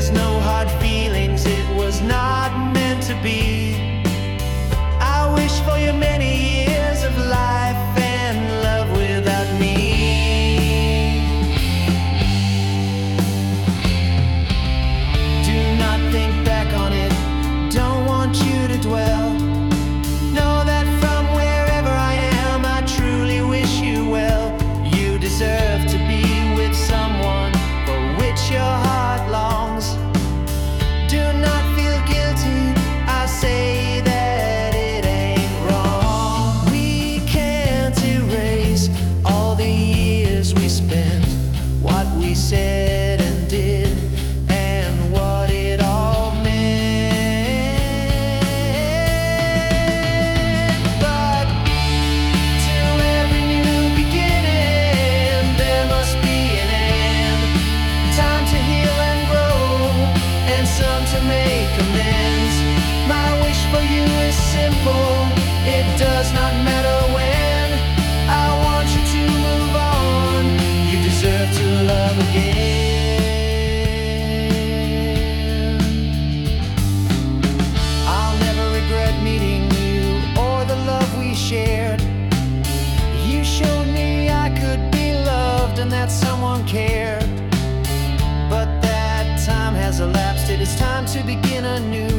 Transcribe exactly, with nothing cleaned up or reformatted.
There's no hard feelings, it was not meant to be. I wish for you many years of life and love without me. Do not think back on it, don't want you to dwell. Know that from wherever I am, I truly wish you well. You deserve to be with someone for which your heart longs. Do not feel guilty, I say that it ain't wrong. We can't erase all the years we spent, what we said and did, and what it all meant. But to every new beginning, there must be an end. Time to heal and grow, and some to make amends. My wish for you is simple, it does not matter when. I want you to move on, you deserve to love again. I'll never regret meeting you or the love we shared. You showed me I could be loved and that someone cared. But that time has elapsed, it is time to begin anew.